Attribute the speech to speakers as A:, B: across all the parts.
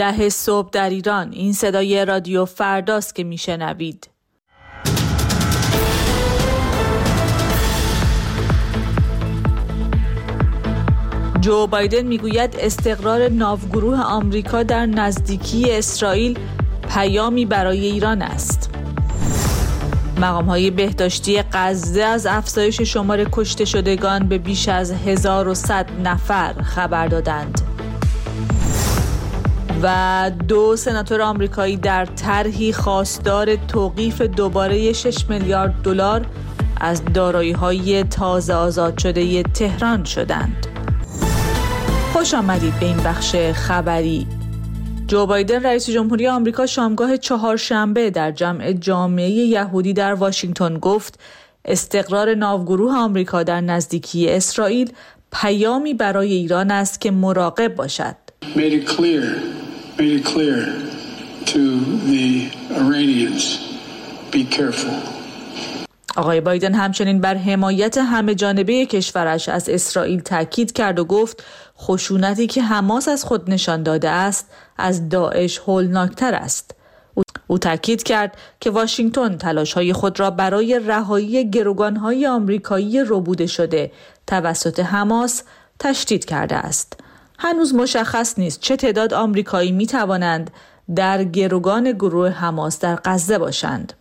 A: 10 صبح در ایران. این صدای رادیو فرداست که میشنوید. جو بایدن میگوید استقرار ناوگروه آمریکا در نزدیکی اسرائیل پیامی برای ایران است. مقام‌های بهداشتی غزه از افزایش شمار کشته شدگان به بیش از 1100 نفر خبر دادند. و 2 سناتور آمریکایی در طرحی خواستار توقیف دوباره 6 میلیارد دلار از دارایی‌های تازه آزاد شده تهران شدند. خوش آمدید به این بخش خبری. جو بایدن رئیس جمهوری آمریکا شامگاه چهارشنبه در جمع جامعه یهودی در واشنگتن گفت استقرار ناوگروه آمریکا در نزدیکی اسرائیل پیامی برای ایران است که مراقب باشد.
B: made it clear to the Iranians, be careful.
A: آقای بایدن همچنین بر حمایت همه جانبه کشورش از اسرائیل تاکید کرد و گفت خشونتی که حماس از خود نشان داده است از داعش هولناکتر است. او تاکید کرد که واشنگتن تلاش‌های خود را برای رهایی گروگان‌های آمریکایی ربوده شده توسط حماس تشدید کرده است. هنوز مشخص نیست چه تعداد آمریکایی می‌توانند در گروگان گروه حماس در غزه باشند.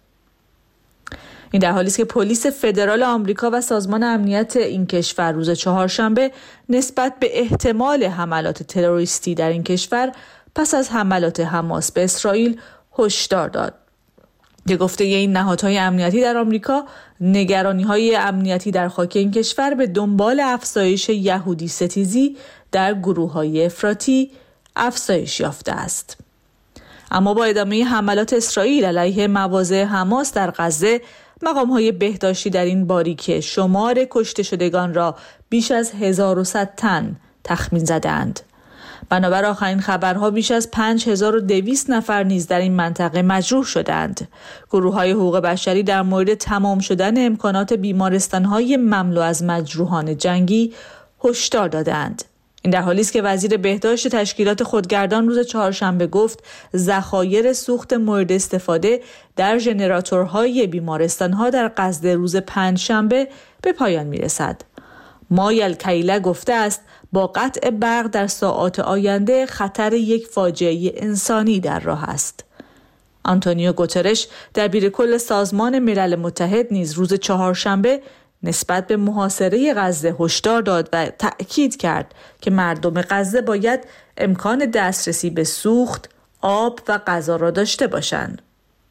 A: این در حالی است که پلیس فدرال آمریکا و سازمان امنیت این کشور روز چهارشنبه نسبت به احتمال حملات تروریستی در این کشور پس از حملات حماس به اسرائیل هشدار داد. به گفته این نهادهای امنیتی در آمریکا، نگرانی‌های امنیتی در خاک این کشور به دنبال افزایش یهودی ستیزی در گروه‌های افراطی افزایش یافته است. اما با ادامه حملات اسرائیل علیه مواضع حماس در غزه، مقام‌های بهداشتی در این باریکه شمار کشته شدگان را بیش از 1100 تن تخمین زدند. بنابر آخرین خبرها بیش از 5200 نفر نیز در این منطقه مجروح شدند. گروه‌های حقوق بشری در مورد تمام شدن امکانات بیمارستان‌های مملو از مجروحان جنگی هشدار دادند. این در حالی است که وزیر بهداشت تشکیلات خودگردان روز چهارشنبه گفت ذخایر سوخت مورد استفاده در ژنراتورهای بیمارستان‌ها در غزه روز پنجشنبه به پایان می‌رسد. مایل کیله گفته است با قطع برق در ساعات آینده خطر یک فاجعه انسانی در راه است. آنتونیو گوترش دبیر کل سازمان ملل متحد نیز روز چهارشنبه نسبت به محاصره غزه هشدار داد و تأکید کرد که مردم غزه باید امکان دسترسی به سوخت، آب و غذا را داشته باشند.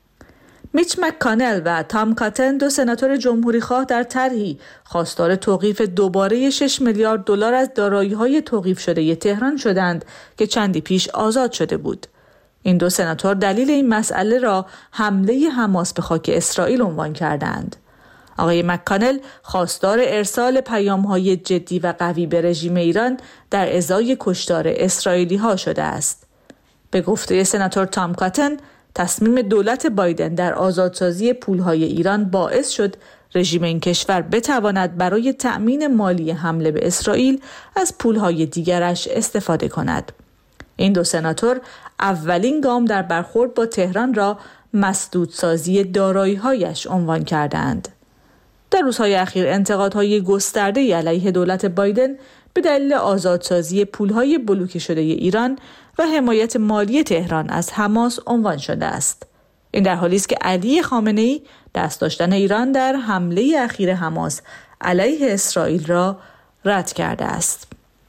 A: میچ مک‌کانل و تام کاتن 2 سناتور جمهوری‌خواه در طرحی خواستار توقیف دوباره 6 میلیارد دلار از دارایی‌های توقیف شده تهران شدند که چندی پیش آزاد شده بود. این 2 سناتور دلیل این مسئله را حمله حماس به خاک اسرائیل عنوان کردند. آقای مک‌کانل خواستار ارسال پیام‌های جدی و قوی به رژیم ایران در ازای کشتار اسرائیلی‌ها شده است. به گفته سناتور تام کاتن، تصمیم دولت بایدن در آزادسازی پول‌های ایران باعث شد رژیم این کشور بتواند برای تأمین مالی حمله به اسرائیل از پول‌های دیگرش استفاده کند. این 2 سناتور اولین گام در برخورد با تهران را مسدودسازی دارایی‌هایش عنوان کردند. در روزهای اخیر انتقادهای گسترده علیه دولت بایدن به دلیل آزادسازی پولهای بلوکه شده ایران و حمایت مالی تهران از حماس عنوان شده است. این در حالی است که علی خامنه‌ای دست داشتن ایران در حمله اخیر حماس علیه اسرائیل را رد کرده است.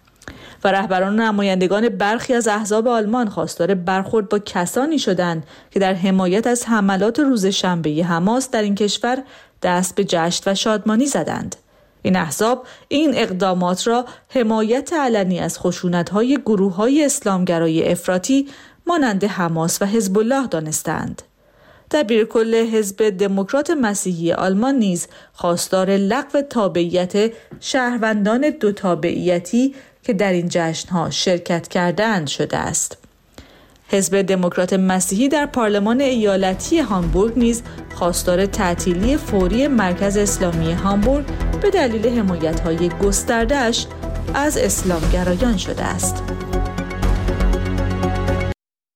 A: و رهبران و نمایندگان برخی از احزاب آلمان خواستار برخورد با کسانی شدند که در حمایت از حملات روز شنبه حماس در این کشور دست به جشن و شادمانی زدند. این احزاب این اقدامات را حمایت علنی از خشونت‌های گروه‌های اسلامگرای افراطی مانند حماس و حزب الله دانستند. دبیر کل حزب دموکرات مسیحی آلمان نیز خواستار لغو تابعیت شهروندان 2 تابعیتی که در این جشن‌ها شرکت کردند شده است. حزب دموکرات مسیحی در پارلمان ایالتی هامبورگ نیز خواستار تعطیلی فوری مرکز اسلامی هامبورگ به دلیل حمایت‌های گسترده‌اش از اسلامگرایان شده است.